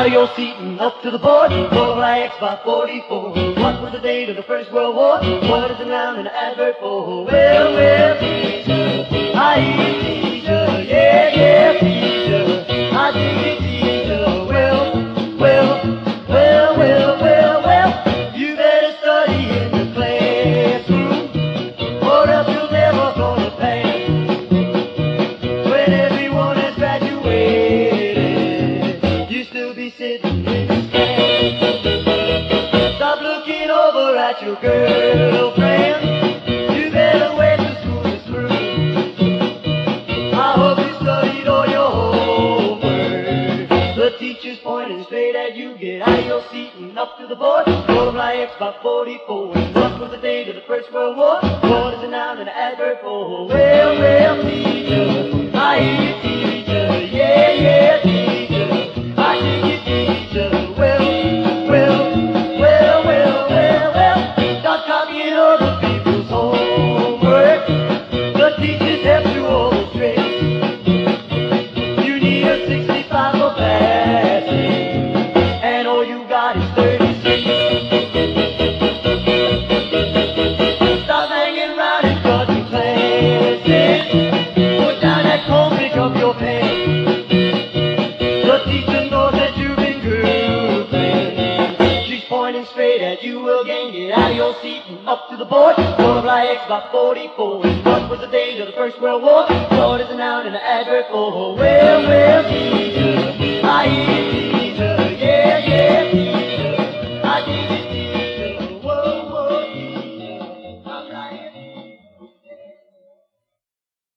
out of your seat and up to the board. Butterfly X by 44. What was the date of the First World War? What is the noun and the adverb for? Well, well, teacher, I hear teacher, yeah, yeah, teacher, I dig it, teacher. Well, well, well, well, well, well, you better study in the classroom, or else you're never gonna pass. When everyone has graduated, you still be sitting in the stand. Stop looking over at your girlfriend. You better wait till school is through. I hope you studied all your homework. The teacher's pointing straight at you. Get out of your seat and up to the board. Butterfly X by 44. What was the date of the First World War? What is the noun and the adverb for? Well, well, teacher, I hear you, teacher, yeah, yeah, teacher, I hear you, teacher. Well, well, well, well, well, well, stop copying other people's homework. The teachers have to illustrate. You need a 65 for passing, and all you got is 36. Stop hanging around in cutting classes. Put down that comb, pick up your pen. The teacher knows that you've been grooving. She's pointing straight at you again. Get out of your seat and up to the board. Butterfly X by 44. What was the date of the First World War? What is the noun and the adverb for? Well, well, teacher, I hear you.